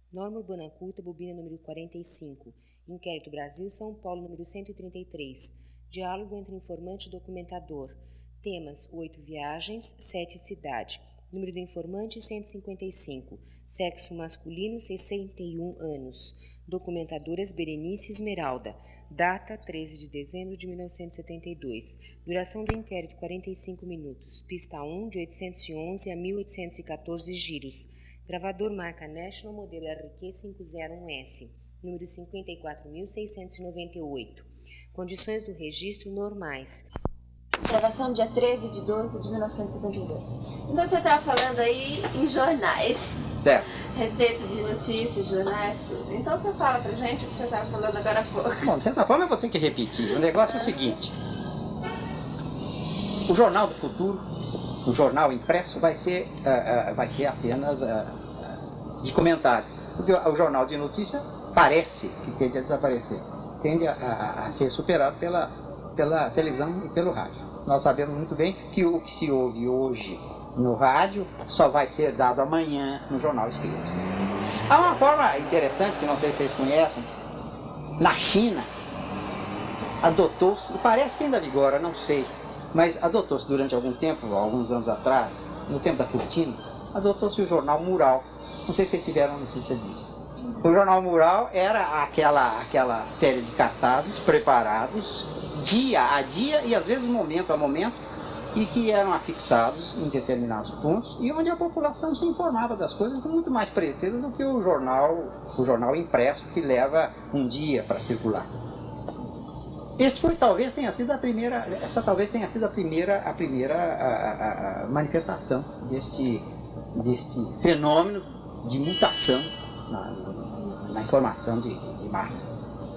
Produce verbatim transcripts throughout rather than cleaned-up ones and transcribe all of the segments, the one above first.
Norma Urbana Culta, bobina número quarenta e cinco. Inquérito Brasil-São Paulo, número cento e trinta e três. Diálogo entre informante e documentador. Temas: oito viagens, sete cidade. Número do informante, cento e cinquenta e cinco. Sexo masculino, sessenta e um anos. Documentadoras Berenice Esmeralda. Data: treze de dezembro de mil novecentos e setenta e dois. Duração do inquérito: quarenta e cinco minutos. Pista um, de oitocentos e onze a mil oitocentos e quatorze giros. Gravador marca National, modelo R Q quinhentos e um S. Número cinquenta e quatro mil seiscentos e noventa e oito. Condições do registro normais. Gravação dia treze de doze de mil novecentos e setenta e dois. Então você estava falando aí em jornais. Certo. Respeito de notícias, jornais, tudo. Então você fala pra gente o que você estava falando agora há pouco. Bom, de certa forma eu vou ter que repetir. O negócio é o seguinte. O Jornal do Futuro, o jornal impresso, vai ser, uh, uh, vai ser apenas uh, uh, de comentário. Porque o, o jornal de notícia parece que tende a desaparecer. Tende a, a, a ser superado pela, pela televisão e pelo rádio. Nós sabemos muito bem que o que se ouve hoje no rádio só vai ser dado amanhã no jornal escrito. Há uma forma interessante que não sei se vocês conhecem. Na China, adotou-se, e parece que ainda vigora, não sei, mas adotou-se durante algum tempo, alguns anos atrás, no tempo da cortina, adotou-se o jornal mural. Não sei se vocês tiveram notícia disso. O jornal mural era aquela, aquela série de cartazes preparados dia a dia e às vezes momento a momento, e que eram afixados em determinados pontos e onde a população se informava das coisas com muito mais preciso do que o jornal, o jornal impresso, que leva um dia para circular. Esse foi, talvez tenha sido a primeira, essa talvez tenha sido a primeira, a primeira a, a, a manifestação deste, deste fenômeno de mutação na, na informação de, de massa.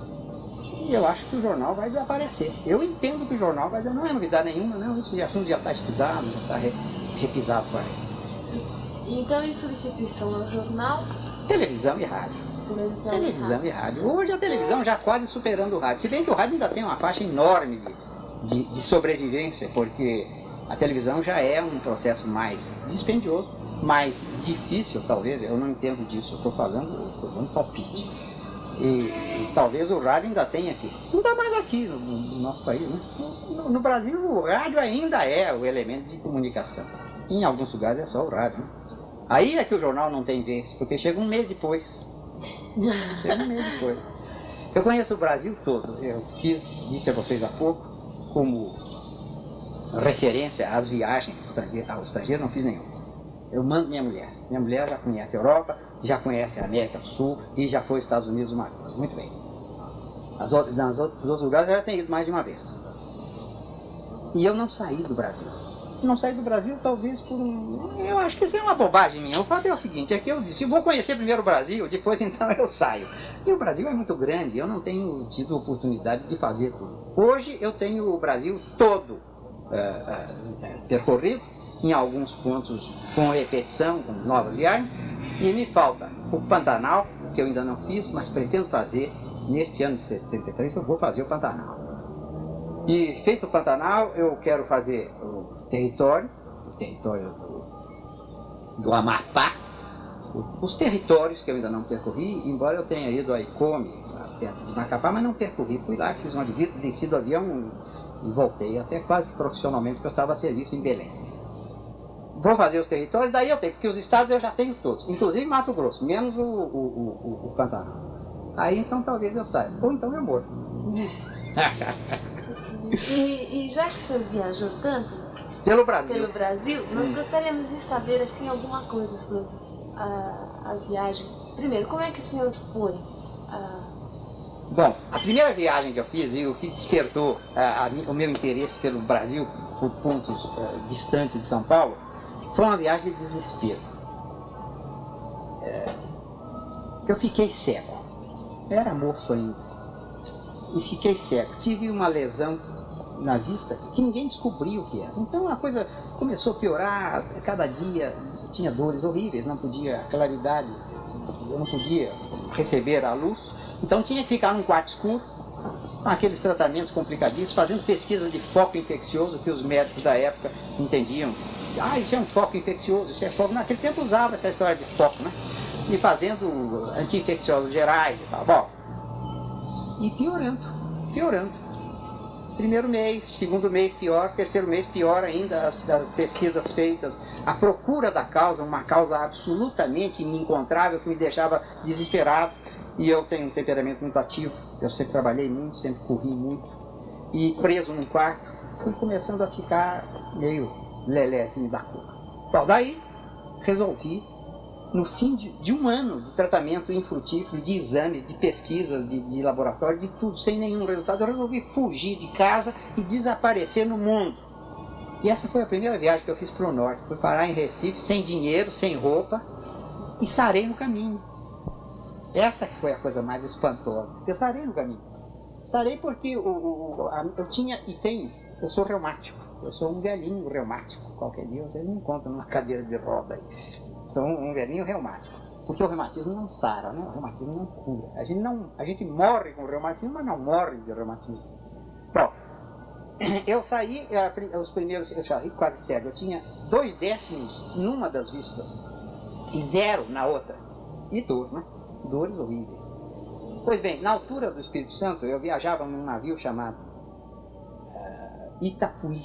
E eu acho que o jornal vai desaparecer. Eu entendo que o jornal vai desaparecer. Não é novidade nenhuma, não. Esse assunto já está estudado, já está re, repisado por aí. Então, em substituição ao jornal? Televisão e rádio. Televisão, televisão e rádio. Hoje a televisão já quase superando o rádio. Se bem que o rádio ainda tem uma faixa enorme de, de, de sobrevivência, porque a televisão já é um processo mais dispendioso, mais difícil, talvez. Eu não entendo disso. Eu estou falando, estou dando palpite. E, e talvez o rádio ainda tenha aqui. Não dá mais aqui no, no nosso país, né? No, no Brasil o rádio ainda é o elemento de comunicação. Em alguns lugares é só o rádio, né? Aí é que o jornal não tem vez, porque chega um mês depois. Chega um mês depois. Eu conheço o Brasil todo. Eu fiz, disse a vocês há pouco, como referência às viagens ao estrangeiro, não fiz nenhum. Eu mando minha mulher. Minha mulher já conhece a Europa, já conhece a América do Sul e já foi aos Estados Unidos uma vez. Muito bem. As outras, nas outros, nos outros lugares eu já tenho ido mais de uma vez. E eu não saí do Brasil. Não saí do Brasil talvez por um... Eu acho que isso é uma bobagem minha. O fato é o seguinte, é que eu disse, eu vou conhecer primeiro o Brasil, depois então eu saio. E o Brasil é muito grande, eu não tenho tido oportunidade de fazer tudo. Hoje eu tenho o Brasil todo uh, uh, percorrido, em alguns pontos com repetição, com novas viagens, e me falta o Pantanal, que eu ainda não fiz, mas pretendo fazer neste ano de setenta e três, eu vou fazer o Pantanal. E feito o Pantanal, eu quero fazer o território, o território do, do Amapá, os territórios que eu ainda não percorri, embora eu tenha ido a Icome, perto de Macapá, mas não percorri. Fui lá, fiz uma visita, desci do avião e voltei, até quase profissionalmente, porque eu estava a serviço em Belém. Vou fazer os territórios, daí eu tenho, porque os estados eu já tenho todos, inclusive Mato Grosso, menos o, o, o, o Pantanal. Aí então talvez eu saia, ou então eu morro. e, e já que você viajou tanto pelo Brasil, pelo Brasil nós hum. gostaríamos de saber assim, alguma coisa sobre a, a viagem. Primeiro, como é que o senhor foi? A... Bom, a primeira viagem que eu fiz e o que despertou a, a, o meu interesse pelo Brasil, por pontos uh, distantes de São Paulo, foi uma viagem de desespero. É, eu fiquei cego. Eu era moço ainda. E fiquei cego. Tive uma lesão na vista que ninguém descobriu o que era. Então a coisa começou a piorar. Cada dia tinha dores horríveis, não podia claridade, eu não podia receber a luz. Então tinha que ficar num quarto escuro, com aqueles tratamentos complicadíssimos, fazendo pesquisa de foco infeccioso que os médicos da época entendiam. Ah, isso é um foco infeccioso, isso é foco. Naquele tempo usava essa história de foco, né? me fazendo anti-infecciosos gerais e tal. Bom, e piorando, piorando. Primeiro mês, segundo mês pior, terceiro mês pior ainda, as, as pesquisas feitas, a procura da causa, uma causa absolutamente inencontrável que me deixava desesperado. E eu tenho um temperamento muito ativo, eu sempre trabalhei muito, sempre corri muito. E preso num quarto, fui começando a ficar meio lelézinho da cor. Bom, daí resolvi, no fim de, de um ano de tratamento infrutífero, de exames, de pesquisas, de, de laboratório, de tudo, sem nenhum resultado, eu resolvi fugir de casa e desaparecer no mundo. E essa foi a primeira viagem que eu fiz para o norte. Fui parar em Recife, sem dinheiro, sem roupa, e sarei no caminho. Esta que foi a coisa mais espantosa. Eu sarei no caminho. Sarei porque o, o, a, eu tinha e tenho, eu sou reumático. Eu sou um velhinho reumático. Qualquer dia vocês me encontram numa cadeira de roda aí. Sou um velhinho reumático, porque o reumatismo não sara, né? O reumatismo não cura. A gente, não, a gente morre com reumatismo, mas não morre de reumatismo. Bom, eu saí, os primeiros, eu saí quase cego, eu tinha dois décimos numa das vistas e zero na outra. E dor, né? Dores horríveis. Pois bem, na altura do Espírito Santo, eu viajava num navio chamado uh, Itapuí,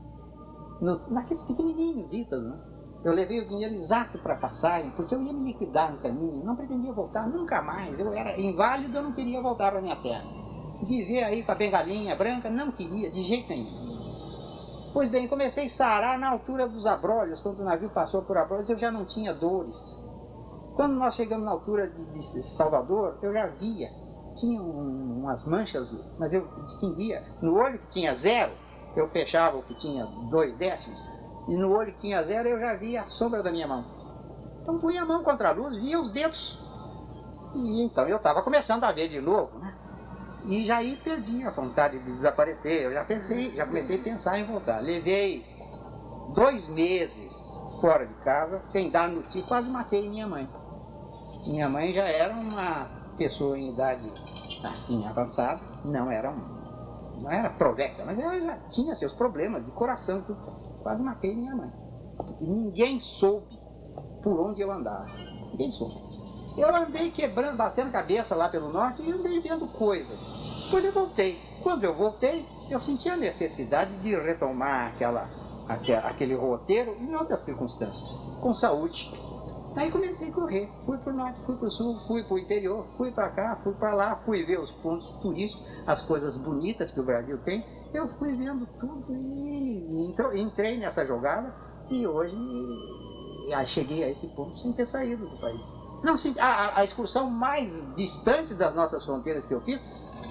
no, naqueles pequenininhos Itas, né? Eu levei o dinheiro exato para a passagem, porque eu ia me liquidar no caminho, não pretendia voltar nunca mais. Eu era inválido, eu não queria voltar para a minha terra. Viver aí com a bengalinha branca, não queria, de jeito nenhum. Pois bem, comecei a sarar na altura dos Abrolhos, quando o navio passou por Abrolhos, eu já não tinha dores. Quando nós chegamos na altura de, de Salvador, eu já via, tinha um, umas manchas, mas eu distinguia, no olho que tinha zero, eu fechava o que tinha dois décimos, e no olho que tinha zero eu já via a sombra da minha mão. Então punha a mão contra a luz, via os dedos. E então eu estava começando a ver de novo, né? E já aí perdi a vontade de desaparecer. Eu já pensei, já comecei a pensar em voltar. Levei dois meses fora de casa, sem dar notícia, quase matei minha mãe. Minha mãe já era uma pessoa em idade assim avançada, não era um, não era proveca, mas ela já tinha seus problemas de coração e tudo. Quase matei minha mãe. E ninguém soube por onde eu andava. Ninguém soube. Eu andei quebrando, batendo cabeça lá pelo norte e andei vendo coisas. Depois eu voltei. Quando eu voltei, eu senti a necessidade de retomar aquela, aquela, aquele roteiro em outras circunstâncias, com saúde. Aí comecei a correr. Fui para o norte, fui para o sul, fui para o interior, fui para cá, fui para lá, fui ver os pontos turísticos, as coisas bonitas que o Brasil tem. Eu fui vendo tudo e entro, entrei nessa jogada e hoje cheguei a esse ponto sem ter saído do país. Não, a, a excursão mais distante das nossas fronteiras que eu fiz,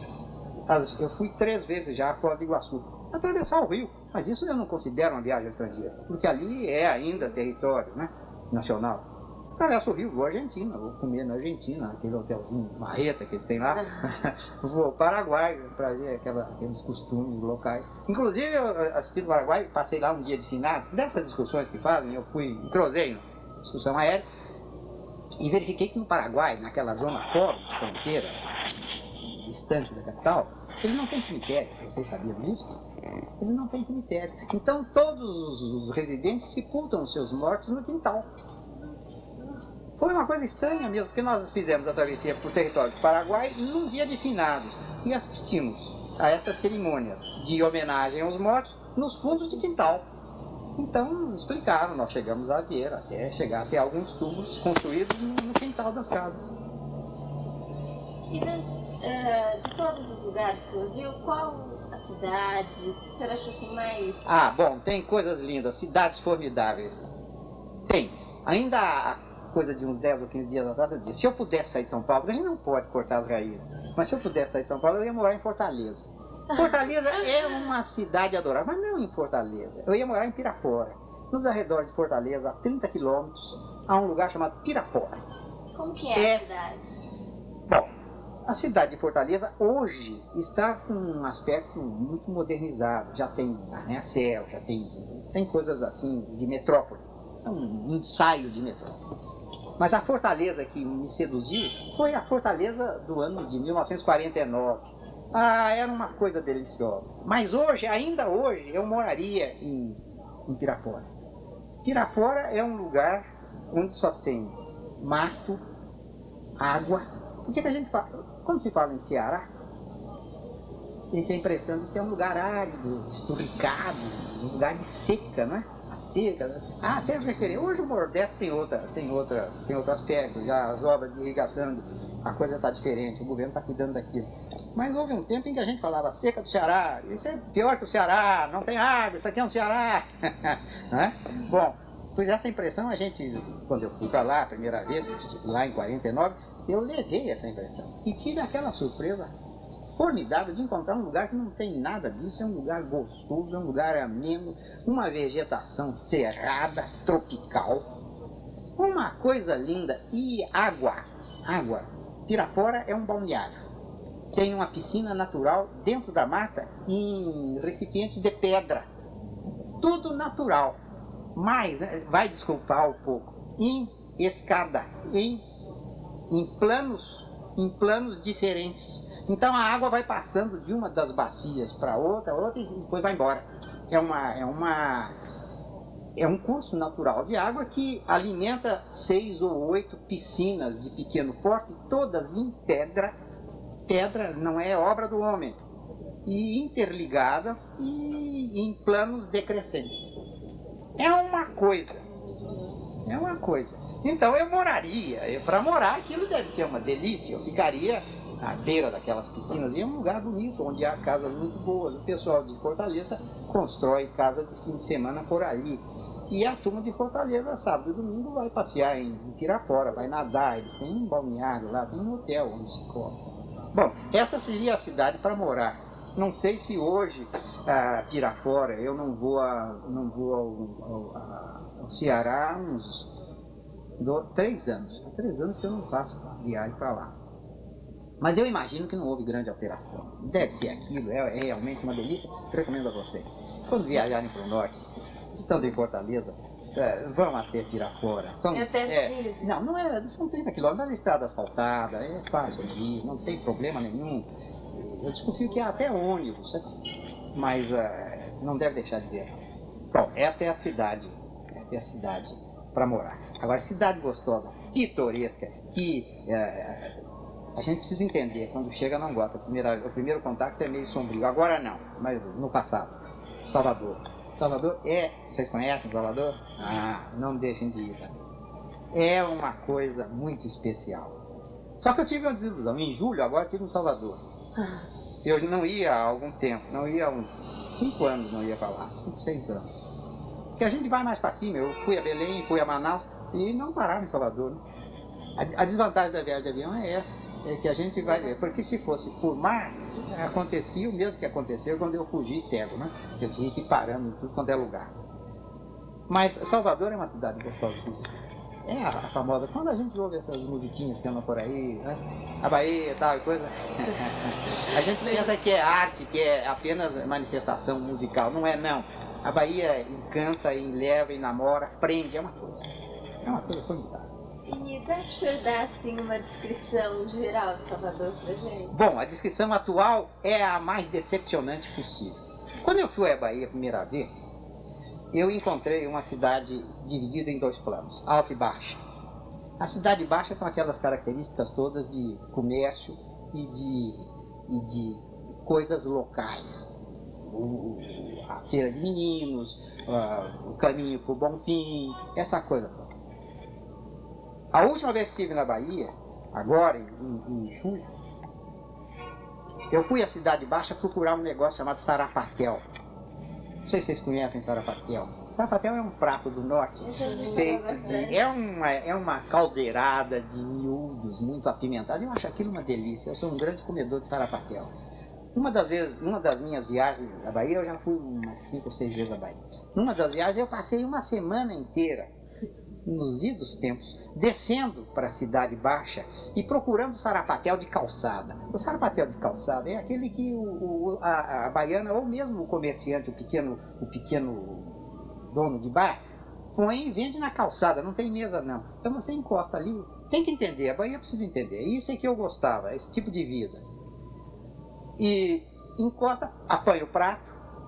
as, eu fui três vezes já a Foz do Iguaçu, atravessar o rio, mas isso eu não considero uma viagem estrangeira, porque ali é ainda território, né, nacional. Atravesso o rio, vou à Argentina, vou comer na Argentina, aquele hotelzinho marreta que eles têm lá. Vou ao Paraguai para ver aquela, aqueles costumes locais. Inclusive, eu assisti no Paraguai, passei lá um dia de finados. Dessas excursões que fazem, eu fui, entrosei na excursão aérea e verifiquei que no Paraguai, naquela zona pobre, fronteira, distante da capital, eles não têm cemitério. Vocês sabiam disso? Eles não têm cemitério. Então, todos os, os residentes sepultam os seus mortos no quintal. Foi uma coisa estranha mesmo, porque nós fizemos a travessia por território do Paraguai num dia de finados e assistimos a estas cerimônias de homenagem aos mortos nos fundos de quintal. Então nos explicaram, nós chegamos a ver, até chegar até alguns túmulos construídos no quintal das casas. E das, uh, de todos os lugares que o senhor viu, qual a cidade que o senhor achou assim mais... Ah, bom, tem coisas lindas, cidades formidáveis. Tem, ainda há coisa de uns dez ou quinze dias atrás, eu disse, se eu pudesse sair de São Paulo, a gente não pode cortar as raízes, mas se eu pudesse sair de São Paulo, eu ia morar em Fortaleza. Fortaleza é uma cidade adorável, mas não em Fortaleza. Eu ia morar em Pirapora, nos arredores de Fortaleza, a trinta quilômetros, há um lugar chamado Pirapora. Como que é, é... a cidade? Bom, a cidade de Fortaleza hoje está com um aspecto muito modernizado, já tem arranha-céu, já tem, tem coisas assim de metrópole, é um ensaio de metrópole. Mas a fortaleza que me seduziu foi a fortaleza do ano de mil novecentos e quarenta e nove. Ah, era uma coisa deliciosa. Mas hoje, ainda hoje, eu moraria em, em Pirapora. Pirapora é um lugar onde só tem mato, água. Por que que a gente fala? Quando se fala em Ceará, tem-se a impressão de que é um lugar árido, esturricado, um lugar de seca, não é? A seca. Ah, até referir. Hoje o Nordeste tem outra, tem outra, tem outro aspecto. Já as obras de irrigação, a coisa está diferente. O governo está cuidando daquilo. Mas houve um tempo em que a gente falava seca do Ceará. Isso é pior que o Ceará. Não tem água. Isso aqui é um Ceará. Não é? Bom, pois essa impressão a gente, quando eu fui para lá a primeira vez, que eu estive lá em quarenta e nove, eu levei essa impressão e tive aquela surpresa formidável de encontrar um lugar que não tem nada disso. É um lugar gostoso, é um lugar ameno, uma vegetação cerrada, tropical, uma coisa linda. E água, água. Pirapora é um balneário, tem uma piscina natural dentro da mata em recipientes de pedra, tudo natural, mas vai desculpar um pouco, em escada, em, em planos em planos diferentes. Então a água vai passando de uma das bacias para outra, outra e depois vai embora. É uma é uma é um curso natural de água que alimenta seis ou oito piscinas de pequeno porte, todas em pedra. Pedra não é obra do homem. E interligadas e em planos decrescentes. É uma coisa. É uma coisa. Então eu moraria, para morar aquilo deve ser uma delícia, eu ficaria à beira daquelas piscinas, e é um lugar bonito, onde há casas muito boas. O pessoal de Fortaleza constrói casa de fim de semana por ali, e a turma de Fortaleza, sábado e domingo, vai passear em Pirapora, vai nadar, eles têm um balneário lá, tem um hotel onde se come. Bom, esta seria a cidade para morar. Não sei se hoje, a Pirapora, eu não vou, a, não vou ao, ao, ao Ceará há uns do, três anos. Há três anos que eu não faço viagem para lá. Mas eu imagino que não houve grande alteração. Deve ser aquilo, é, é realmente uma delícia. Recomendo a vocês. Quando viajarem para o norte, estando em Fortaleza, é, vão até Pirapora. São, é é, não, não é, são trinta quilômetros, mas a estrada asfaltada, é fácil de ir, não tem problema nenhum. Eu desconfio que há até ônibus, sabe? Mas uh, não deve deixar de ver. Bom, esta é a cidade, esta é a cidade para morar. Agora, cidade gostosa, pitoresca, que uh, a gente precisa entender, quando chega não gosta. A primeira, o primeiro contato é meio sombrio, agora não, mas no passado. Salvador. Salvador é, vocês conhecem Salvador? Ah, não deixem de ir também. É uma coisa muito especial. Só que eu tive uma desilusão, em julho agora eu estive em Salvador. Eu não ia há algum tempo, não ia há uns cinco anos, não ia para lá, cinco, seis anos. Porque a gente vai mais para cima, eu fui a Belém, fui a Manaus e não parava em Salvador. Né? A, a desvantagem da viagem de avião é essa, é que a gente vai, porque se fosse por mar, acontecia o mesmo que aconteceu quando eu fugi cego, né? Eu tinha que ir parando em tudo quanto é lugar. Mas Salvador é uma cidade gostosíssima. É a, a famosa, quando a gente ouve essas musiquinhas que andam por aí, né? A Bahia e tal e coisa, a gente pensa que é arte, que é apenas manifestação musical. Não é, não. A Bahia encanta, enleva, enamora, prende, é uma coisa. É uma coisa formidável. E dá para o senhor dar assim, uma descrição geral de Salvador pra gente? Bom, a descrição atual é a mais decepcionante possível. Quando eu fui à Bahia a primeira vez, eu encontrei uma cidade dividida em dois planos, alta e baixa. A cidade baixa com aquelas características todas de comércio e de, e de coisas locais. O, a feira de meninos, uh, o caminho para o Bonfim, essa coisa toda. A última vez que estive na Bahia, agora em, em julho, eu fui à cidade baixa procurar um negócio chamado sarapatel. Não sei se vocês conhecem sarapatel. Sarapatel é um prato do norte feito de... É uma, é uma caldeirada de miúdos muito apimentados. Eu acho aquilo uma delícia. Eu sou um grande comedor de sarapatel. Uma das, vezes, uma das minhas viagens à Bahia, eu já fui umas cinco ou seis vezes à Bahia. Numa das viagens eu passei uma semana inteira, nos idos tempos, descendo para a Cidade Baixa e procurando sarapatel de calçada. O sarapatel de calçada é aquele que o, o, a, a baiana, ou mesmo o comerciante, o pequeno, o pequeno dono de bar, põe e vende na calçada, não tem mesa não. Então você encosta ali, tem que entender, a Bahia precisa entender. Isso é que eu gostava, esse tipo de vida. E encosta, apanha o prato,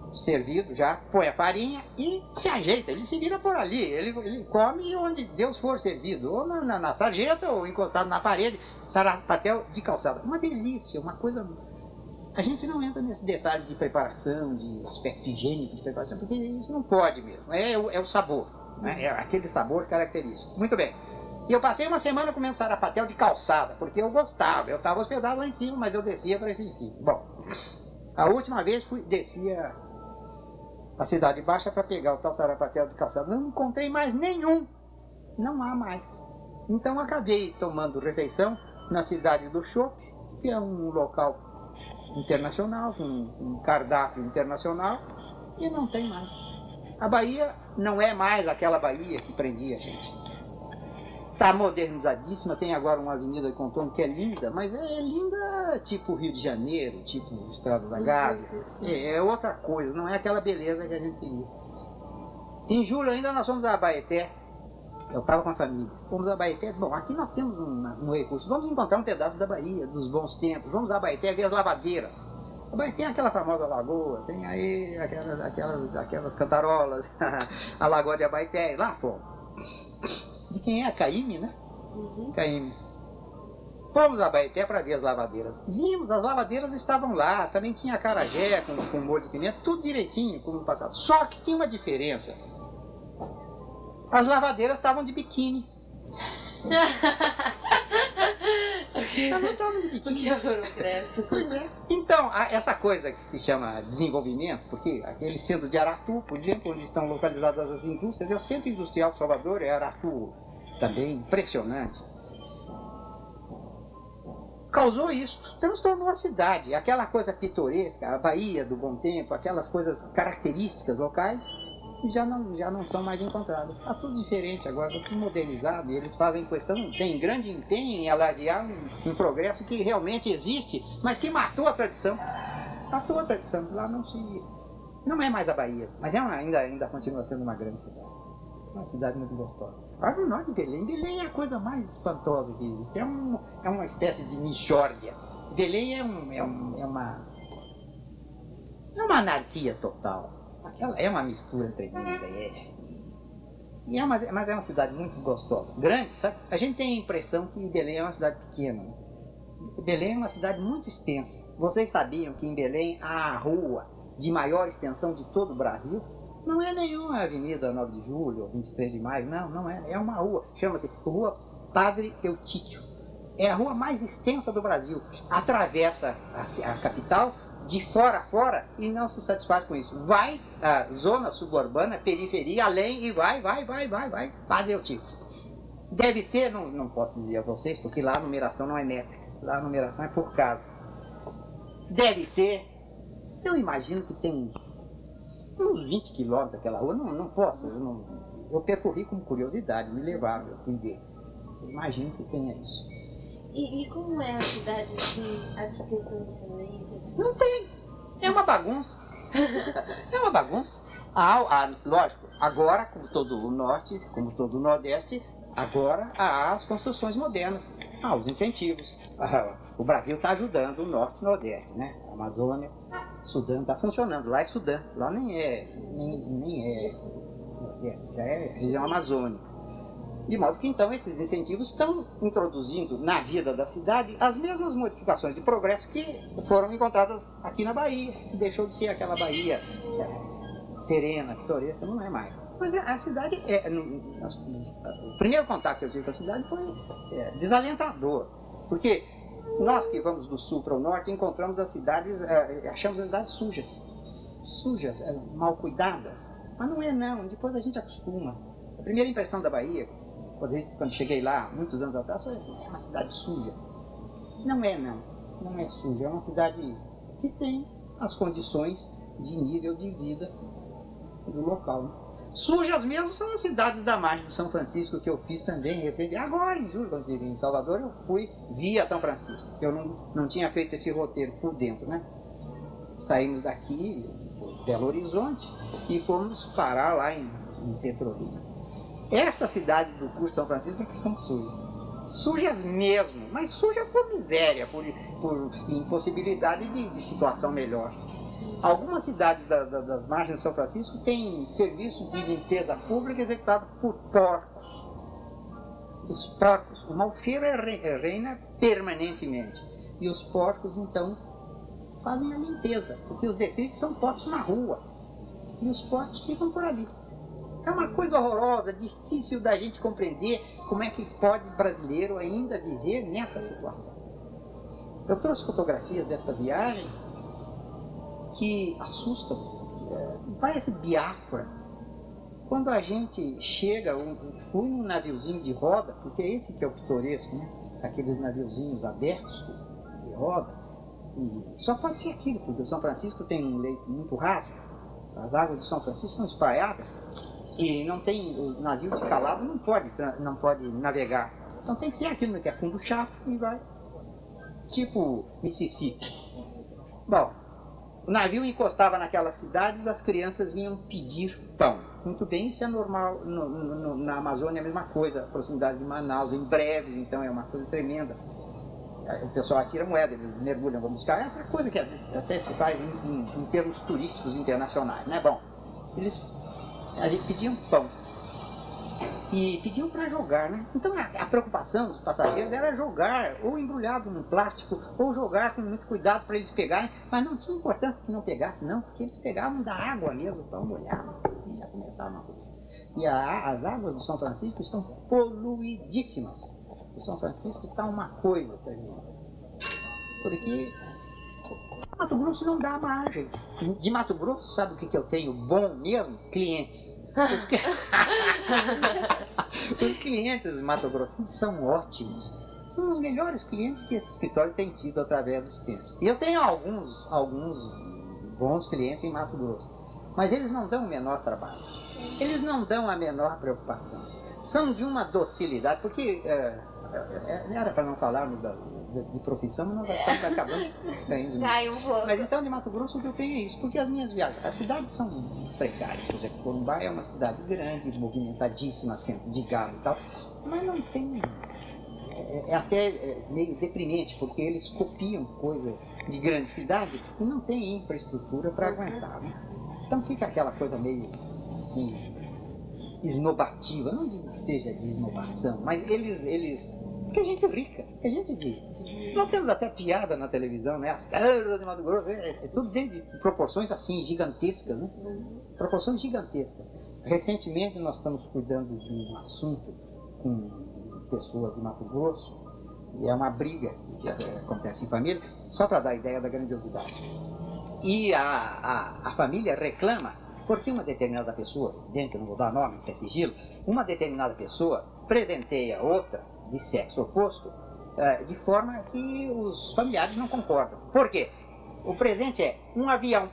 servido já, põe a farinha e se ajeita, ele se vira por ali, ele, ele come onde Deus for servido, ou na, na, na sarjeta, ou encostado na parede, sarapatel de calçada. Uma delícia, uma coisa... A gente não entra nesse detalhe de preparação, de aspecto higiênico de preparação, porque isso não pode mesmo, é, é o sabor, né? É aquele sabor característico. Muito bem. E eu passei uma semana comendo sarapatel de calçada, porque eu gostava, eu estava hospedado lá em cima, mas eu descia para esse fim. Bom, a última vez fui, descia a Cidade Baixa para pegar o tal sarapatel de calçada, não encontrei mais nenhum, não há mais. Então acabei tomando refeição na Cidade do Chopp, que é um local internacional, com um cardápio internacional, e não tem mais. A Bahia não é mais aquela Bahia que prendia a gente. Está modernizadíssima, tem agora uma avenida de contorno que é linda, mas é linda tipo Rio de Janeiro, tipo Estrada da Gávea, é, é outra coisa, não é aquela beleza que a gente queria. Em julho ainda nós fomos a Abaeté, eu estava com a família, fomos a Abaeté, bom, aqui nós temos um, um recurso, vamos encontrar um pedaço da Bahia, dos bons tempos, vamos a Abaeté ver as lavadeiras. Abaeté tem aquela famosa lagoa, tem aí aquelas, aquelas, aquelas cantarolas, a lagoa de Abaeté, lá fomos. De quem é? A Caíme, né? Uhum. Caíme. Fomos a Abaeté para ver as lavadeiras. Vimos, as lavadeiras estavam lá, também tinha acarajé com, com molho de pimenta, tudo direitinho como no passado. Só que tinha uma diferença. As lavadeiras estavam de biquíni. Elas estavam de biquíni. Pois é. Então, a, essa coisa que se chama desenvolvimento, porque aquele centro de Aratu, por exemplo, onde estão localizadas as indústrias, é o Centro Industrial de Salvador, é Aratu também, impressionante. Causou isso, transtornou a cidade, aquela coisa pitoresca, a Bahia do bom tempo, aquelas coisas características locais, já não, já não são mais encontradas. Está tudo diferente agora, está tudo modernizado, e eles fazem questão, tem grande empenho em alardear um, um progresso que realmente existe, mas que matou a tradição. Matou a tradição, lá não se... Não é mais a Bahia, mas é uma, ainda, ainda continua sendo uma grande cidade. Uma cidade muito gostosa. Agora no norte de Belém, Belém é a coisa mais espantosa que existe, é, um, é uma espécie de mixórdia. Belém é, um, é, um, é uma... é uma anarquia total. Aquela é uma mistura tremenda, é. E é uma, mas é uma cidade muito gostosa, grande, sabe? A gente tem a impressão que Belém é uma cidade pequena. Belém é uma cidade muito extensa. Vocês sabiam que em Belém a rua de maior extensão de todo o Brasil não é nenhuma Avenida nove de julho ou vinte e três de maio, não, não é. É uma rua, chama-se Rua Padre Eutíquio. É a rua mais extensa do Brasil. Atravessa a, a capital de fora a fora e não se satisfaz com isso. Vai a zona suburbana, periferia, além e vai, vai, vai, vai, vai. Padre Eutíquio. Deve ter, não, não posso dizer a vocês, porque lá a numeração não é métrica. Lá a numeração é por casa. Deve ter, eu imagino que tem uns, uns vinte quilômetros aquela rua. Não, não posso, eu, não, eu percorri com curiosidade, me levaram, eu fui ver. Eu imagino que tenha isso. E, e como é a cidade assim, arquitetanicamente? Não tem. É uma bagunça. É uma bagunça. Ah, ah, lógico, agora, como todo o norte, como todo o nordeste, agora há as construções modernas, há os incentivos. Ah, o Brasil está ajudando o norte e o nordeste, né? A Amazônia, Sudã está funcionando. Lá é Sudã, lá nem é, nem, nem é nordeste, já é região Amazônica. De modo que, então, esses incentivos estão introduzindo na vida da cidade as mesmas modificações de progresso que foram encontradas aqui na Bahia, que deixou de ser aquela Bahia é, serena, pitoresca, não é mais. Mas a cidade, é, no, o primeiro contato que eu tive com a cidade foi é, desalentador, porque nós que vamos do sul para o norte encontramos as cidades, é, achamos as cidades sujas, sujas, é, mal cuidadas, mas não é não, depois a gente acostuma. A primeira impressão da Bahia, quando cheguei lá, muitos anos atrás, foi assim, é uma cidade suja. Não é, não. Não é suja. É uma cidade que tem as condições de nível de vida do local. Né? Sujas mesmo são as cidades da margem do São Francisco, que eu fiz também recente. Agora, em julho, quando eu estive em Salvador, eu fui via São Francisco, porque eu não, não tinha feito esse roteiro por dentro, né? Saímos daqui, Belo Horizonte, e fomos parar lá em, em Petrolina. Estas cidades do curso São Francisco é que são sujas. Sujas mesmo, mas sujas por miséria, por, por impossibilidade de, de situação melhor. Algumas cidades da, da, das margens de São Francisco têm serviço de limpeza pública executado por porcos. Os porcos, o malfeiro é re, é reina permanentemente. E os porcos, então, fazem a limpeza, porque os detritos são postos na rua. E os porcos ficam por ali. É uma coisa horrorosa, difícil da gente compreender como é que pode brasileiro ainda viver nesta situação. Eu trouxe fotografias desta viagem que assustam. É, parece Biafra. Quando a gente chega, eu fui num naviozinho de roda, porque é esse que é o pitoresco, né? Aqueles naviozinhos abertos de roda. E só pode ser aquilo, porque o São Francisco tem um leito muito raso. As águas de São Francisco são espraiadas e não tem, o navio de calado não pode, não pode navegar. Então tem que ser aquilo que é fundo chato e vai. Tipo Mississippi. Bom, o navio encostava naquelas cidades, as crianças vinham pedir pão. Muito bem, isso é normal no, no, na Amazônia, é a mesma coisa, a proximidade de Manaus, em breves, então é uma coisa tremenda. O pessoal atira moeda, eles mergulham, vão buscar. Essa é coisa que até se faz em, em, em termos turísticos internacionais, né? Bom, eles a gente pediam pão e pediam para jogar, né? Então a, a preocupação dos passageiros era jogar ou embrulhado no plástico ou jogar com muito cuidado para eles pegarem, mas não tinha importância que não pegasse não, porque eles pegavam da água mesmo, para molhar e já começavam a comer. E a, as águas do São Francisco estão poluidíssimas. O São Francisco está uma coisa tremenda, porque Mato Grosso não dá margem. De Mato Grosso, sabe o que, que eu tenho bom mesmo? Clientes. Os, que... os clientes mato-grossenses são ótimos. São os melhores clientes que esse escritório tem tido através dos tempos. E eu tenho alguns, alguns bons clientes em Mato Grosso, mas eles não dão o menor trabalho. Eles não dão a menor preocupação. São de uma docilidade, porque é, é, era para não falarmos da, de, de profissão, mas nós estamos acabando caindo nisso. Mas então de Mato Grosso o que eu tenho é isso, porque as minhas viagens, as cidades são precárias. Por exemplo, Corumbá é uma cidade grande, movimentadíssima, centro de gado e tal, mas não tem... É, é até é, meio deprimente, porque eles copiam coisas de grande cidade e não tem infraestrutura para aguentar, né? Então fica aquela coisa meio assim... esnobativa, não digo que seja de esnobação, mas eles, eles, porque é gente rica, é gente de, de... Nós temos até piada na televisão, né? As terras de Mato Grosso, é, é tudo dentro de proporções assim, gigantescas, né? Proporções gigantescas. Recentemente nós estamos cuidando de um assunto com pessoas de Mato Grosso, e é uma briga que acontece em família, só para dar ideia da grandiosidade. E a, a, a família reclama porque uma determinada pessoa, dentro, eu não vou dar nome, isso é sigilo, uma determinada pessoa presenteia outra de sexo oposto de forma que os familiares não concordam. Por quê? O presente é um avião.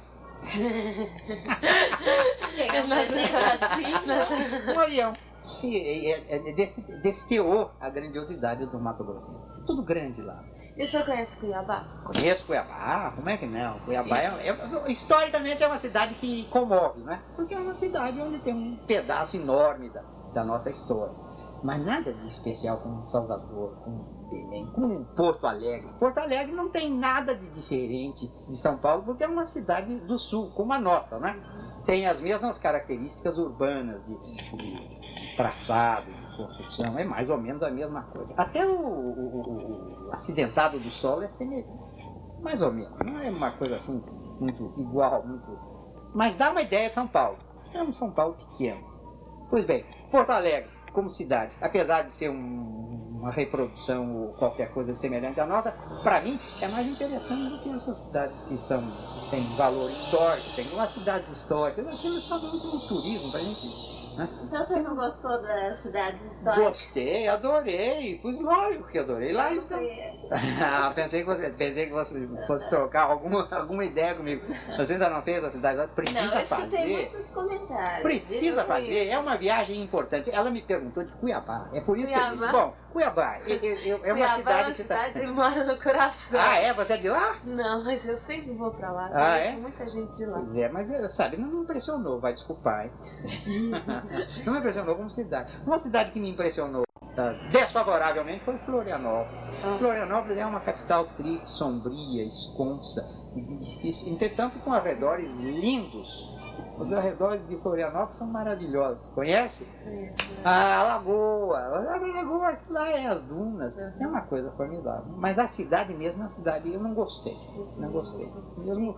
Um avião. E, e, e desse, desse teor a grandiosidade do Mato Grossense. Tudo grande lá. E o senhor conhece Cuiabá? Conheço Cuiabá, como é que não? Cuiabá é, é, historicamente é uma cidade que comove, né? Porque é uma cidade onde tem um pedaço enorme da, da nossa história. Mas nada de especial como Salvador, como Belém, como Porto Alegre. Porto Alegre não tem nada de diferente de São Paulo, porque é uma cidade do sul, como a nossa, né? Tem as mesmas características urbanas de, de traçado, de construção, é mais ou menos a mesma coisa. Até o, o, o acidentado do solo é semelhante, mais ou menos, não é uma coisa assim muito igual, muito... mas dá uma ideia de São Paulo. É um São Paulo pequeno. Pois bem, Porto Alegre, como cidade, apesar de ser um, uma reprodução ou qualquer coisa semelhante à nossa, para mim é mais interessante do que essas cidades que são, têm valor histórico, tem umas cidades históricas, aquilo é só muito um turismo para a gente... Então você não gostou das cidades históricas? Gostei, adorei, pois lógico que adorei. Lá está. Ah, pensei que você, pensei que você fosse trocar alguma, alguma ideia comigo. Você ainda não fez a cidade? Precisa não, eu fazer. Tem muitos comentários. Precisa fazer, é uma viagem importante. Ela me perguntou de Cuiabá, é por isso Cuiabá. que eu disse. Bom, Cuiabá eu, eu, é uma Cuiabá cidade é uma que cidade está. Que mora no coração. Ah, é? Você é de lá? Não, mas eu sempre vou pra lá. Ah, é? Muita gente de lá. Pois é, mas sabe, não me impressionou, vai desculpar, hein? Não me impressionou como cidade. Uma cidade que me impressionou uh, desfavoravelmente foi Florianópolis. Ah. Florianópolis é uma capital triste, sombria, esconsa e difícil, entretanto com arredores lindos. Os arredores de Florianópolis são maravilhosos. Conhece? É. A lagoa, a lagoa, lá é as dunas, é uma coisa formidável. Mas a cidade mesmo, a cidade, eu não gostei, não gostei. Mesmo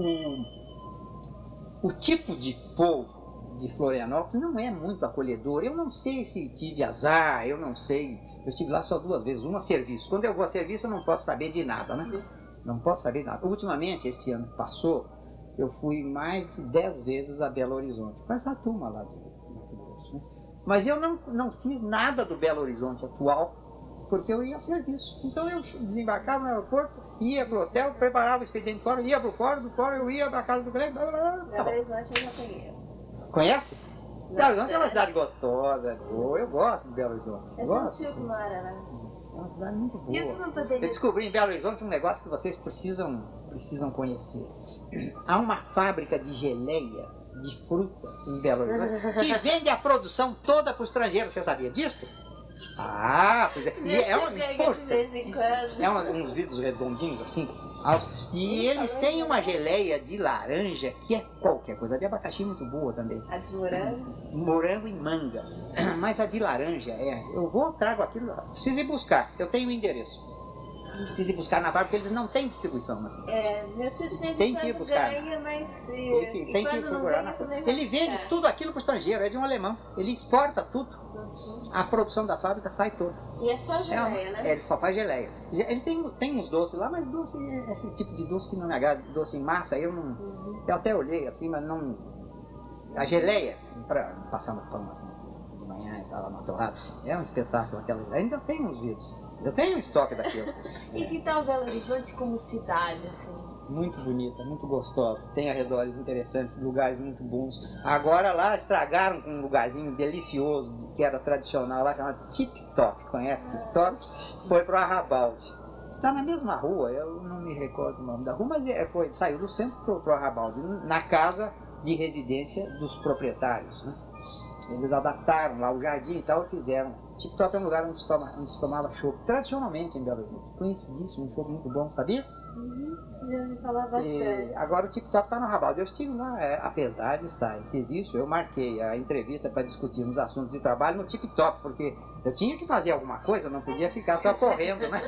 o, o tipo de povo de Florianópolis não é muito acolhedor. Eu não sei se tive azar, eu não sei. Eu estive lá só duas vezes, uma a serviço. Quando eu vou a serviço eu não posso saber de nada, né? Não posso saber de nada. Ultimamente, este ano que passou, eu fui mais de dez vezes a Belo Horizonte, com essa turma lá de Mato Grosso, né? Mas eu não, não fiz nada do Belo Horizonte atual, porque eu ia a serviço. Então eu desembarcava no aeroporto, ia para o hotel, preparava o expediente fora, ia para o fora, do fora eu ia para a casa do cliente. Blá, blá, blá, Belo Horizonte eu já conheço. Conhece? Belo Horizonte é uma cidade gostosa, é boa. Eu gosto de Belo Horizonte. É Gosto, tão tio sim. que mora lá. É uma cidade muito boa. E você não poderia... Eu descobri em Belo Horizonte um negócio que vocês precisam, precisam conhecer. Há uma fábrica de geleias, de frutas em Belo Horizonte, que vende a produção toda para o estrangeiro. Você sabia disso? Ah, pois é. E é, uma, de vez em quando. é uma, uns vidros redondinhos assim, altos. E eles têm uma geleia de laranja que é qualquer coisa. A de abacaxi muito boa também. A de morango? Morango e manga. Mas a de laranja é. Eu vou, trago aquilo. Preciso ir buscar. Eu tenho o endereço. Preciso ir buscar na fábrica, porque eles não têm distribuição na cidade. É, meu tio de vez em Tem que quando ir buscar. ganha, mas... Tem que, tem que ir procurar na fábrica. Ele vende tudo aquilo para o estrangeiro, é de um alemão. Ele exporta tudo. Uhum. A produção da fábrica sai toda. E é só geleia, É uma- né? é, ele só faz geleias. Ge- Ele tem, tem uns doces lá, mas doce, esse tipo de doce que não me agrada, doce em massa, eu não. Uhum. Eu até olhei assim, mas não. A geleia, para passar no pão assim, de manhã e tal, na torrada, é um espetáculo aquela. Ainda tem uns vídeos. Eu tenho um estoque daquilo. E que tal Belo Horizonte como cidade, assim? Muito bonita, muito gostosa. Tem arredores interessantes, lugares muito bons. Agora lá estragaram com um lugarzinho delicioso, que era tradicional lá, chamado Tip Top. Conhece Tip Top? Foi pro Arrabalde. Está na mesma rua, eu não me recordo o nome da rua, mas é, foi, saiu do centro pro, pro Arrabalde, na casa de residência dos proprietários, né? Eles adaptaram lá o jardim e tal e fizeram. Tip Top é um lugar onde se, toma, onde se tomava chopp, tradicionalmente em Belo Horizonte. Conhecidíssimo, um chopp muito bom, sabia? Uhum. Já ouvi falar bastante. E agora o Tip Top está no Arrabalde. Eu estive lá, é, apesar de estar em serviço, eu marquei a entrevista para discutirmos assuntos de trabalho no Tip Top, porque eu tinha que fazer alguma coisa, eu não podia ficar só correndo, né?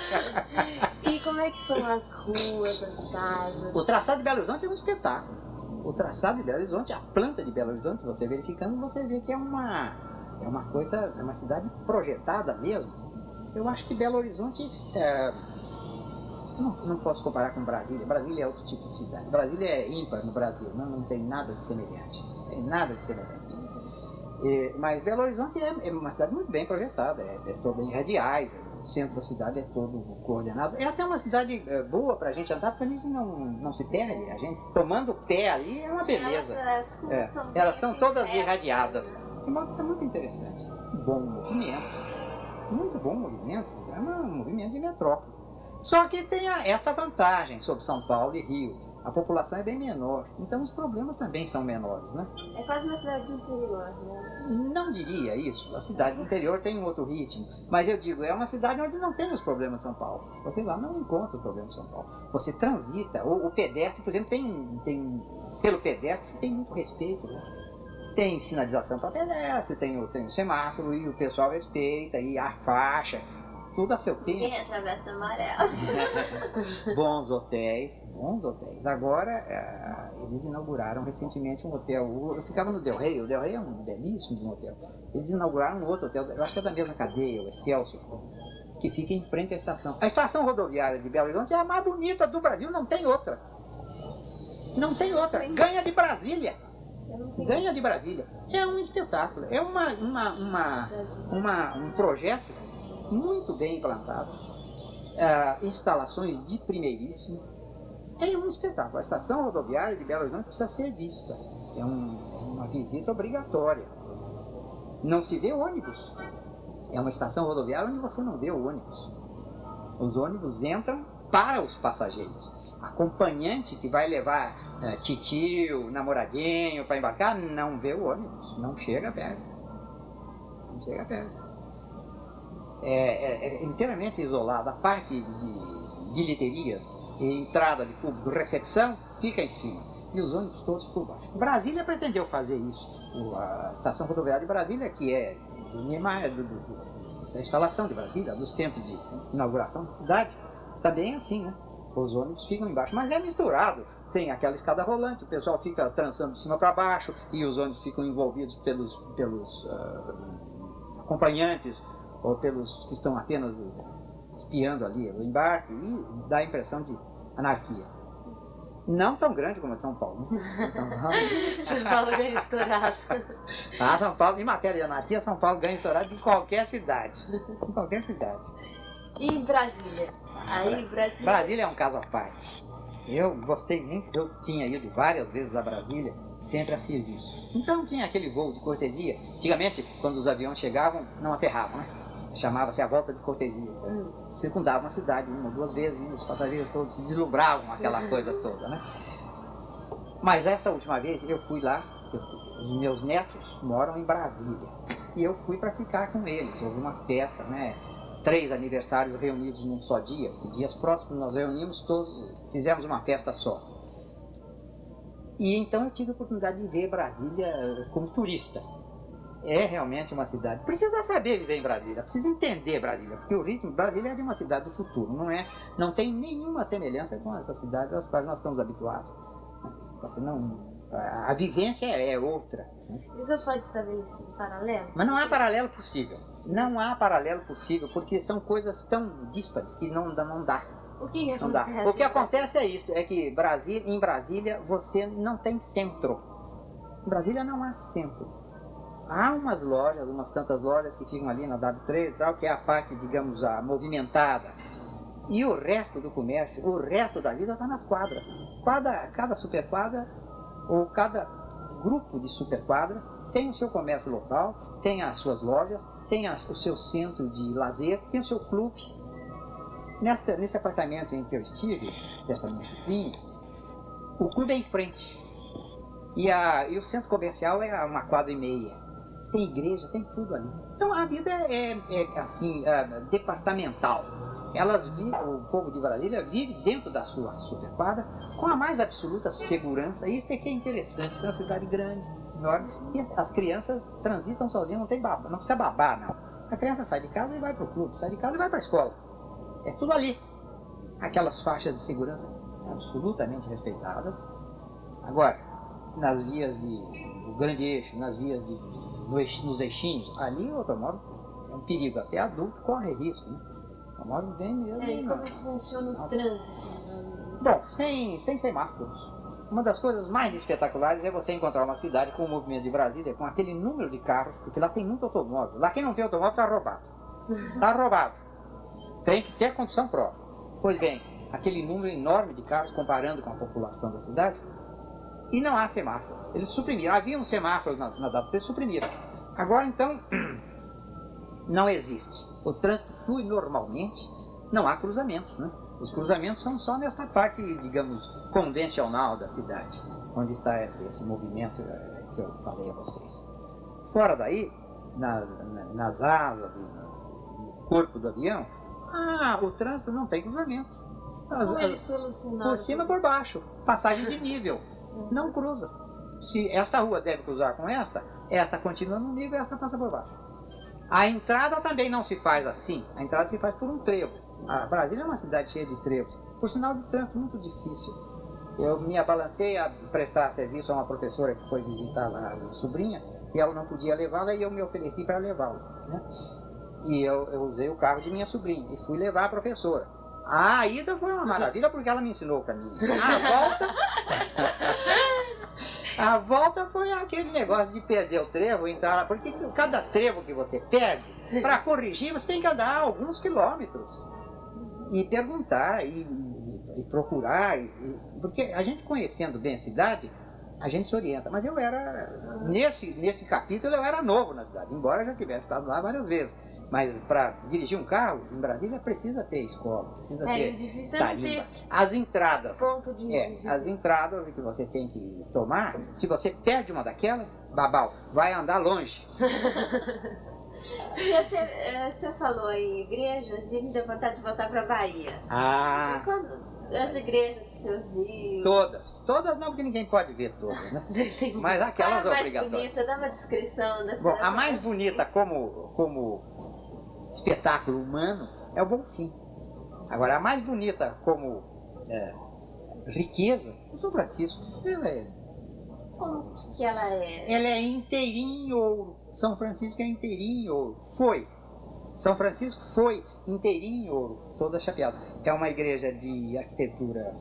E como é que são as ruas, as casas? O traçado de Belo Horizonte é um espetáculo. O traçado de Belo Horizonte, a planta de Belo Horizonte, você verificando, você vê que é uma, é uma coisa, é uma cidade projetada mesmo. Eu acho que Belo Horizonte, é, não, não posso comparar com Brasília. Brasília é outro tipo de cidade. Brasília é ímpar no Brasil, não, não tem nada de semelhante. Não tem nada de semelhante. E, mas Belo Horizonte é, é uma cidade muito bem projetada, é, é toda em radiais, o centro da cidade é todo coordenado. É até uma cidade é, boa para a gente andar, porque a gente não, não se perde. A gente tomando o pé ali é uma beleza. Elas, as ruas É, são elas são bem todas assim, irradiadas. De modo que é muito interessante. Bom movimento. Muito bom movimento. É um movimento de metrópole. Só que tem a, esta vantagem sobre São Paulo e Rio. A população é bem menor. Então os problemas também são menores, né? É quase uma cidade de interior, né? Não diria isso. A cidade do interior tem um outro ritmo. Mas eu digo, é uma cidade onde não tem os problemas de São Paulo. Você lá não encontra os problemas de São Paulo. Você transita. O, o pedestre, por exemplo, tem, tem... Pelo pedestre você tem muito respeito, né? Tem sinalização para pedestre, tem o, tem o semáforo e o pessoal respeita, e a faixa, tudo a seu tempo. Ninguém atravessa amarelo. Bons hotéis, bons hotéis. Agora, é, eles inauguraram recentemente um hotel. Eu ficava no Del Rey, o Del Rey é um belíssimo de um hotel. Eles inauguraram um outro hotel, eu acho que é da mesma cadeia, o Excelsior, que fica em frente à estação. A estação rodoviária de Belo Horizonte é a mais bonita do Brasil, não tem outra. Não tem outra. Ganha de Brasília. Ganha de Brasília. É um espetáculo. É uma, uma, uma, uma, um projeto muito bem implantado. Uh, instalações de primeiríssimo. É um espetáculo. A estação rodoviária de Belo Horizonte precisa ser vista. É um, uma visita obrigatória. Não se vê ônibus. É uma estação rodoviária onde você não vê o ônibus. Os ônibus entram para os passageiros. Acompanhante que vai levar é, titio, namoradinho para embarcar, não vê o ônibus, não chega perto. Não chega perto. é, é inteiramente isolada. A parte de bilheterias e entrada de público, recepção, fica em cima. E os ônibus todos por baixo. Brasília pretendeu fazer isso. O, a estação rodoviária de Brasília, que é do Niemeyer, do, do, do, da instalação de Brasília, dos tempos de inauguração da cidade, também é assim, né? Os ônibus ficam embaixo. Mas é misturado. Tem aquela escada rolante, o pessoal fica trançando de cima para baixo e os ônibus ficam envolvidos pelos, pelos uh, acompanhantes ou pelos que estão apenas espiando ali o embarque, e dá a impressão de anarquia. Não tão grande como a de São Paulo. Né? São Paulo, São Paulo ganha estourado. Ah, São Paulo, em matéria de anarquia, São Paulo ganha estourado em qualquer cidade. Em qualquer cidade. E Brasília? Aí, Brasília... Brasília é um caso à parte. Eu gostei muito, eu tinha ido várias vezes a Brasília, sempre a serviço. Então tinha aquele voo de cortesia. Antigamente, quando os aviões chegavam, não aterravam, né? Chamava-se a volta de cortesia. Então, eles circundavam a cidade uma ou duas vezes e os passageiros todos se deslumbravam aquela coisa toda, né? Mas esta última vez eu fui lá, eu, os meus netos moram em Brasília. E eu fui para ficar com eles. Houve uma festa, né? Três aniversários reunidos num só dia. E dias próximos nós reunimos todos, fizemos uma festa só. E então eu tive a oportunidade de ver Brasília como turista. É realmente uma cidade. Precisa saber viver em Brasília, precisa entender Brasília, porque o ritmo de Brasília é de uma cidade do futuro, não é? Não tem nenhuma semelhança com essas cidades às quais nós estamos habituados. Você não, a, a vivência é outra. Isso pode estabelecer um paralelo? Mas não há paralelo possível. Não há paralelo possível, porque são coisas tão díspares que não, não dá. O que, que não dá. acontece? O que acontece é isso, é que Brasília, em Brasília você não tem centro. Em Brasília não há centro. Há umas lojas, umas tantas lojas que ficam ali na W três e tal, que é a parte, digamos, a movimentada. E o resto do comércio, o resto da vida está nas quadras. Cada, cada superquadra, ou cada grupo de superquadras, tem o seu comércio local, tem as suas lojas, tem a, o seu centro de lazer, tem o seu clube. Nesta, nesse apartamento em que eu estive, desta minha sobrinha, o clube é em frente. E, a, e o centro comercial é uma quadra e meia. Tem igreja, tem tudo ali. Então a vida é, é assim, é, departamental. Elas vivem, o povo de Brasília vive dentro da sua superquadra com a mais absoluta segurança. Isso é que é interessante, é uma cidade grande, enorme, e as, as crianças transitam sozinhas, não tem babá, não precisa babar, não. A criança sai de casa e vai para o clube, sai de casa e vai para a escola. É tudo ali. Aquelas faixas de segurança absolutamente respeitadas. Agora, nas vias de, do grande eixo, nas vias de, nos eixinhos, ali o automóvel é um perigo, até adulto corre risco, né? O automóvel vem mesmo. É, e como funciona o trânsito? Bom, sem, sem semáforos. Uma das coisas mais espetaculares é você encontrar uma cidade com o movimento de Brasília, com aquele número de carros, porque lá tem muito automóvel. Lá quem não tem automóvel está roubado. Está roubado. Tem que ter condução própria. Pois bem, aquele número enorme de carros comparando com a população da cidade, e não há semáforo. Eles suprimiram. Havia uns semáforos na, na W três, suprimiram. Agora, então, não existe. O trânsito flui normalmente, não há cruzamentos, né? Os cruzamentos são só nesta parte, digamos, convencional da cidade, onde está esse, esse movimento que eu falei a vocês. Fora daí, na, na, nas asas e no corpo do avião, ah, o trânsito não tem cruzamento. As, Como eles solucionaram? Por cima e por baixo, passagem de nível. Não cruza. Se esta rua deve cruzar com esta, esta continua no nível e esta passa por baixo. A entrada também não se faz assim. A entrada se faz por um trevo. A Brasília é uma cidade cheia de trevos. Por sinal de trânsito muito difícil. Eu me abalancei a prestar serviço a uma professora que foi visitar a minha sobrinha e ela não podia levá-la e eu me ofereci para levá-la, né? E eu, eu usei o carro de minha sobrinha e fui levar a professora. A ida foi uma maravilha porque ela me ensinou o caminho. A volta... A volta foi aquele negócio de perder o trevo, entrar lá, porque cada trevo que você perde, para corrigir, você tem que andar alguns quilômetros. E perguntar, e, e, e procurar, e, porque a gente conhecendo bem a cidade, a gente se orienta. Mas eu era, nesse, nesse capítulo eu era novo na cidade, embora eu já tivesse estado lá várias vezes. Mas para dirigir um carro, em Brasília, precisa ter escola, precisa é, ter tarimba. As entradas, ponto de... é, as entradas que você tem que tomar, se você perde uma daquelas, babau, vai andar longe. E até, eh, o senhor falou em igrejas e me deu vontade de voltar para a Bahia. Ah, E quando as igrejas que o senhor viu? todas. Todas não, porque ninguém pode ver todas, né? Mas aquelas Qual a mais obrigatórias. bonita? Dá uma descrição dessa. Bom, a dessa mais mais bonita como, como espetáculo humano é o Bonfim. Agora, a mais bonita como é, riqueza é São Francisco. Ela é, Como que ela é? ela é inteirinha em ouro. São Francisco é inteirinho em ouro. Foi. São Francisco foi inteirinho em ouro, toda chapeada. É uma igreja de arquitetura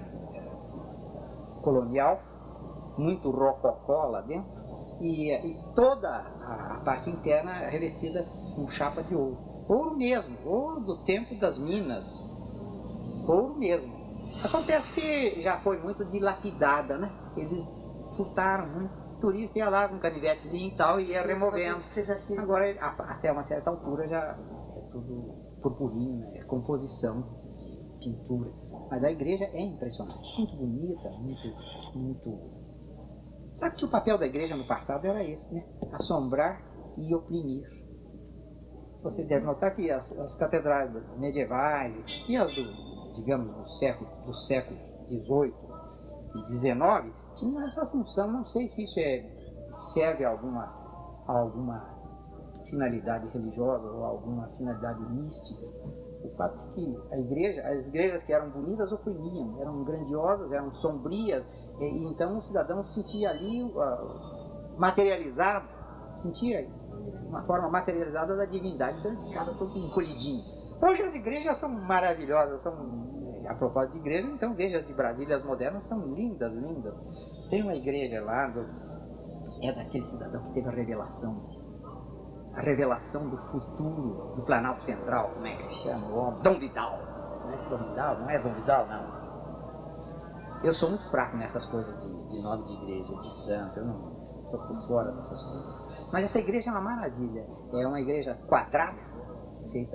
colonial, muito rococó lá dentro, e, e toda a parte interna é revestida com chapa de ouro. Ouro mesmo, ouro do tempo das minas. Ouro mesmo. Acontece que já foi muito dilapidada, né? Eles furtaram muito. O turista ia lá com um canivetezinho e tal e ia removendo. Agora, até uma certa altura, já é tudo purpurina, é composição de pintura. Mas a igreja é impressionante, muito bonita, muito, muito... Sabe que o papel da igreja no passado era esse, né? Assombrar e oprimir. Você deve notar que as, as catedrais medievais e as do, digamos, do século, do século dezoito e dezenove tinham essa função. Não sei se isso é, serve a alguma, a alguma finalidade religiosa ou alguma finalidade mística. O fato é que a igreja, as igrejas que eram bonitas oprimiam, eram grandiosas, eram sombrias, e, e então o cidadão se sentia ali uh, materializado, sentia uma forma materializada da divindade, então ele ficava todo encolhidinho. Hoje as igrejas são maravilhosas, são, a propósito de igreja, então igrejas de Brasília, as modernas, são lindas, lindas. Tem uma igreja lá, do, é daquele cidadão que teve a revelação, a revelação do futuro do Planalto Central, como é que se chama? O Dom Vidal. Não é Dom Vidal? Não é Dom Vidal, não. Eu sou muito fraco nessas coisas de, de nome de igreja, de santo, eu não estou por fora dessas coisas. Mas essa igreja é uma maravilha. É uma igreja quadrada, feita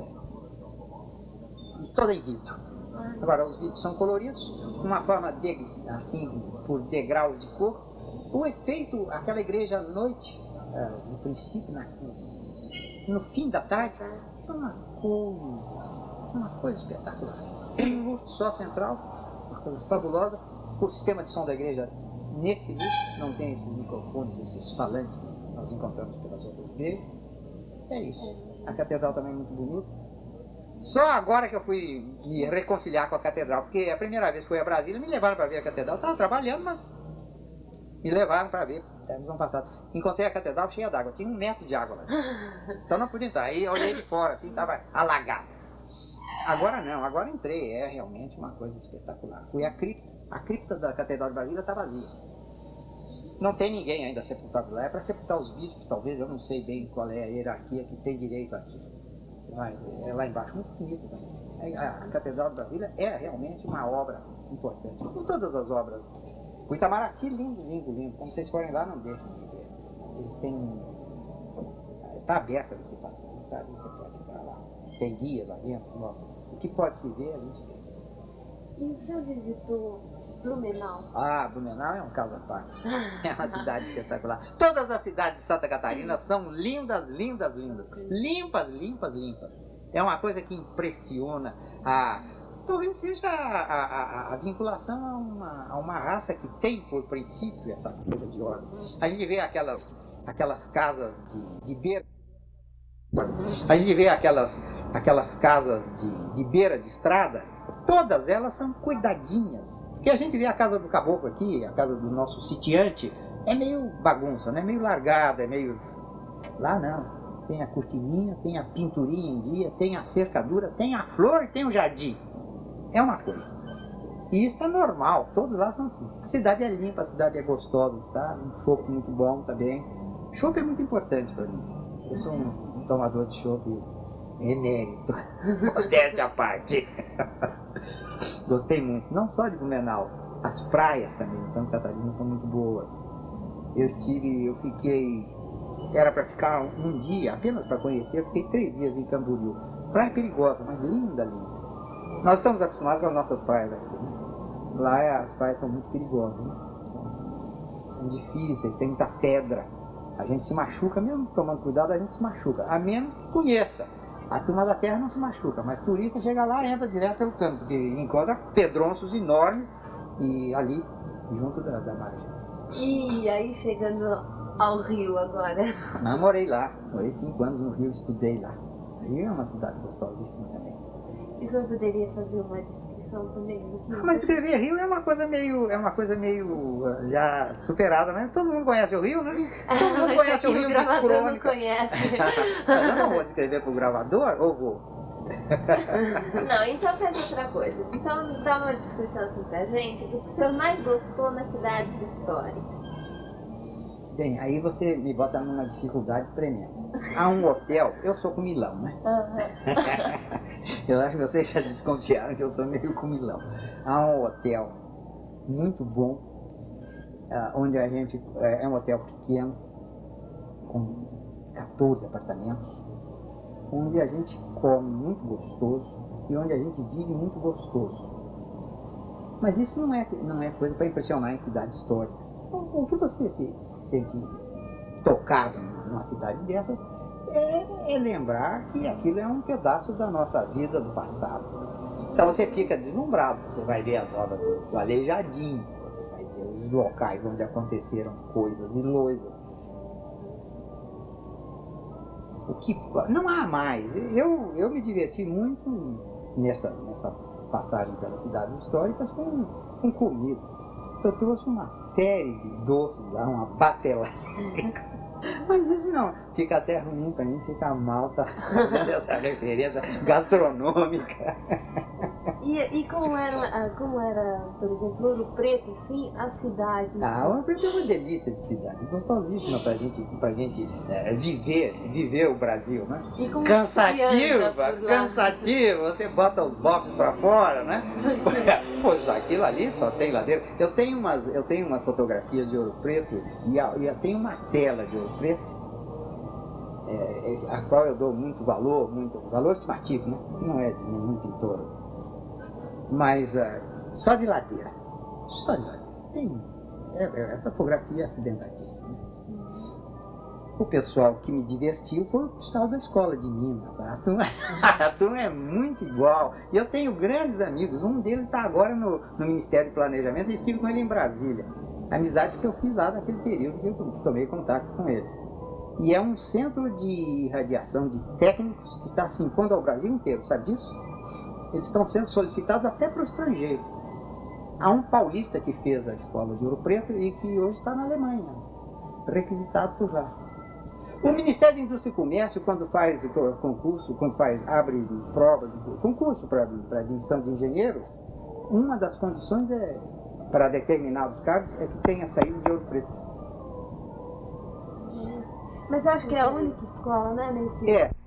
e toda em vidro. Agora, os vidros são coloridos, de uma forma de, assim, por degraus de cor. O efeito, aquela igreja à noite, uh, no princípio, na, no fim da tarde, é uma coisa, uma coisa espetacular. Tem um lustro só central, uma coisa fabulosa. O sistema de som da igreja, nesse lustro, não tem esses microfones, esses falantes que nós encontramos pelas outras igrejas. É isso. A catedral também é muito bonita. Só agora que eu fui me reconciliar com a catedral, porque a primeira vez que fui a Brasília, me levaram para ver a catedral. Eu estava trabalhando, mas me levaram para ver. No ano passado. Encontrei a catedral cheia d'água, tinha um metro de água lá. Então não podia entrar. Aí eu olhei de fora, assim, estava alagado. Agora não, agora entrei. É realmente uma coisa espetacular. Fui à cripta. A cripta da Catedral de Brasília está vazia. Não tem ninguém ainda sepultado lá. É para sepultar os bispos, talvez. Eu não sei bem qual é a hierarquia que tem direito aqui. Mas é lá embaixo, muito bonito também. A, a Catedral de Brasília é realmente uma obra importante. Com todas as obras. O Itamaraty, lindo, lindo, lindo. Quando vocês forem lá, não deixem de ver. Eles têm um... Está aberta a visitação, tá? Você pode entrar lá. Tem guia lá dentro, nossa. O que pode se ver, a gente vê. E o senhor visitou Blumenau? Ah, Blumenau é um caso à parte. É uma cidade espetacular. Todas as cidades de Santa Catarina são lindas, lindas, lindas. Limpas, limpas, limpas. É uma coisa que impressiona a... Talvez seja a, a, a, a vinculação a uma, a uma raça que tem por princípio essa coisa de ordem. A gente vê aquelas, aquelas casas de, de beira. A gente vê aquelas, aquelas casas de, de beira de estrada, todas elas são cuidadinhas. Porque a gente vê a casa do caboclo aqui, a casa do nosso sitiante, é meio bagunça, né? Meio largada, é meio... Lá não. Tem a cortininha, tem a pinturinha em dia, tem a cercadura, tem a flor e tem o jardim. É uma coisa. E isso é normal, todos lá são assim. A cidade é limpa, a cidade é gostosa, tá? Um chopp muito bom também. Chopp é muito importante para mim. Eu sou um, um tomador de chopp emérito. Modéstia à parte. Gostei muito, não só de Blumenau, as praias também de Santa Catarina são muito boas. Eu estive, eu fiquei, era para ficar um, um dia, apenas para conhecer, eu fiquei três dias em Camboriú. Praia perigosa, mas linda, linda. Nós estamos acostumados com as nossas praias aqui, né? Lá as praias são muito perigosas, né? São, são difíceis, tem muita pedra. A gente se machuca, mesmo tomando cuidado, a gente se machuca. A menos que conheça. A turma da terra não se machuca, mas turista chega lá e entra direto pelo canto, porque encontra pedronços enormes e ali, junto da, da margem. E aí, chegando ao Rio agora? Mas morei lá, morei cinco anos no Rio, estudei lá. Rio é uma cidade gostosíssima também. E o senhor poderia fazer uma descrição também do que... Mas escrever Rio é uma coisa meio, é uma coisa meio já superada, né? Todo mundo conhece o Rio, né? Todo mundo conhece o Rio de crônica. Não conhece. Mas eu não vou escrever pro gravador, ou vou? Não, então faz outra coisa. Então dá uma descrição assim pra gente do que o senhor mais gostou nas cidades históricas. Bem, aí você me bota numa dificuldade tremenda. Há um hotel, eu sou comilão, né? Uhum. Eu acho que vocês já desconfiaram que eu sou meio comilão. Há um hotel muito bom, uh, onde a gente, uh, é um hotel pequeno, com quatorze apartamentos, onde a gente come muito gostoso e onde a gente vive muito gostoso. Mas isso não é, não é coisa para impressionar em cidade histórica. O que você se sente tocado numa cidade dessas é, é lembrar que aquilo é um pedaço da nossa vida do passado. Então você fica deslumbrado, você vai ver as obras do, do Aleijadinho, você vai ver os locais onde aconteceram coisas ilusas. O que não há mais. Eu, eu me diverti muito nessa, nessa passagem pelas cidades históricas com, com comida. Eu trouxe uma série de doces lá, uma batelada. Mas isso não, fica até ruim pra mim, fica mal tá fazendo essa referência gastronômica. E, e como, era, como era, por exemplo, Ouro Preto, sim, a cidade? Ah, Ouro Preto é uma delícia de cidade, gostosíssima pra gente, pra gente é, viver, viver o Brasil, né? E como cansativa, cansativa, você bota os bofs pra fora, né? Poxa, aquilo ali só tem ladeira. Eu tenho umas, eu tenho umas fotografias de Ouro Preto e, a, e eu tenho uma tela de Ouro Preto, é, a qual eu dou muito valor, muito valor estimativo, né? Não é de nenhum pintor, mas uh, só de ladeira, só de ladeira. Tem, é, é fotografia acidentadíssima. Né? O pessoal que me divertiu foi o pessoal da escola de Minas. A turma, a turma é muito igual. E eu tenho grandes amigos. Um deles está agora no, no Ministério do Planejamento. Eu estive com ele em Brasília. Amizades que eu fiz lá naquele período que eu tomei contato com eles. E é um centro de radiação de técnicos que está se impondo ao Brasil inteiro, sabe disso? Eles estão sendo solicitados até para o estrangeiro. Há um paulista que fez a escola de Ouro Preto e que hoje está na Alemanha, requisitado por lá. O Ministério da Indústria e Comércio, quando faz concurso, quando faz, abre provas, concurso para admissão de engenheiros, uma das condições é, para determinados cargos, é que tenha saído de Ouro Preto. Mas eu acho que é a única escola, né? Nesse... É.